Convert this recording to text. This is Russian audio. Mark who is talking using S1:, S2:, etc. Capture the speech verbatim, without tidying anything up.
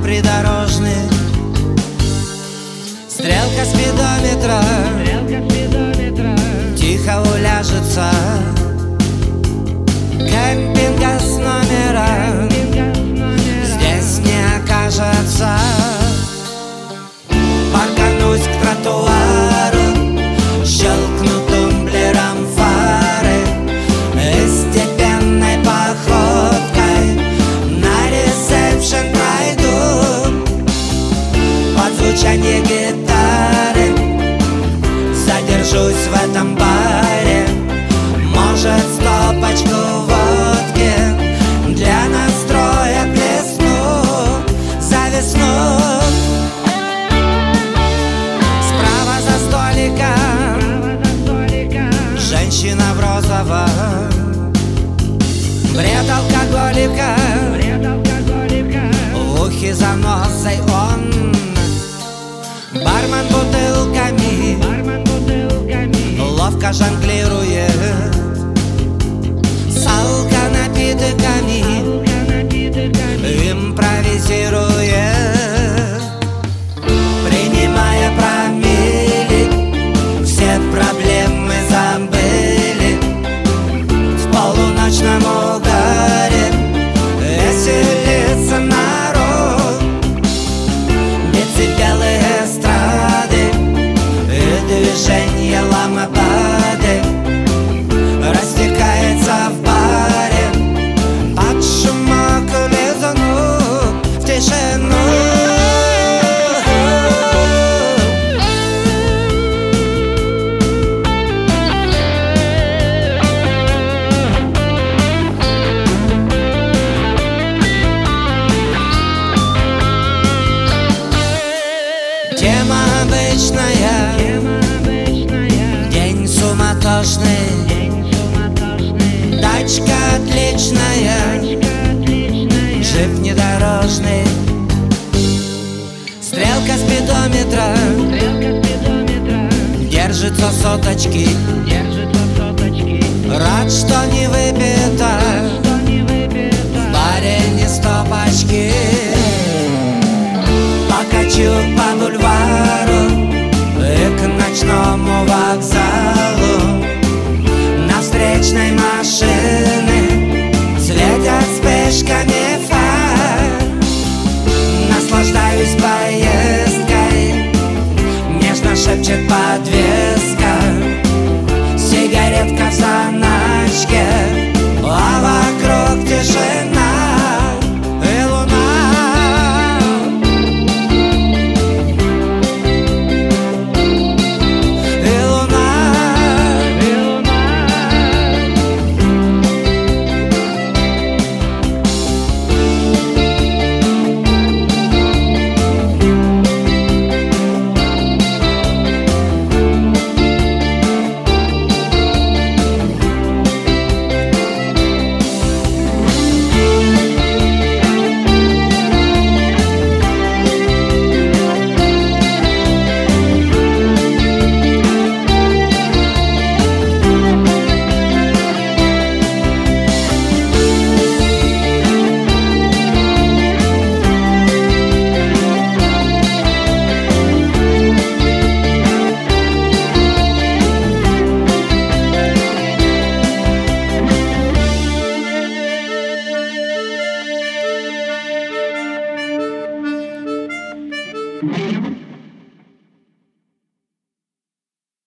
S1: придорожных. Стрелка спидометра,
S2: Стрелка спидометра
S1: тихо уляжется. Кемпинга с номера здесь не окажется. Парканусь к тротуару, щелкну тумблером фары и степенной походкой на ресепшн пройду. Под звучание гитары задержусь в этом баре. Может, стопочку водки для настроя плесну за весну. Справа за столиком женщина в розовом, бред алкоголика,
S2: Бред алкоголика
S1: в ухе заносой он. Бармен бутылками
S2: Бармен бутылками
S1: ловко жонглирует с алконапитками,
S2: напитками
S1: импровизирует, принимая промилле, все проблемы забыли. В полуночном угаре веселится народ, децибелы эстрады и движение лампады растекается в баре под шумок лизану в тишину. Тема обычная,
S2: Тема обычная
S1: день суматошный,
S2: День суматошный
S1: тачка отличная,
S2: Тачка отличная
S1: джип внедорожный. Стрелка спидометра
S2: Стрелка спидометра
S1: держится соточки.
S2: держится соточки.
S1: Рад, что не выпито,
S2: Что не выпито
S1: в баре не стопочки. Покачу по бульвару и к ночному вокзалу на встречной машине